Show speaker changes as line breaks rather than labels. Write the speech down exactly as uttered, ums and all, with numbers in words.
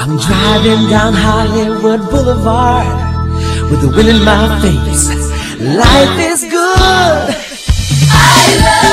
I'm driving down Hollywood Boulevard with the wind in my face. Life is good. I love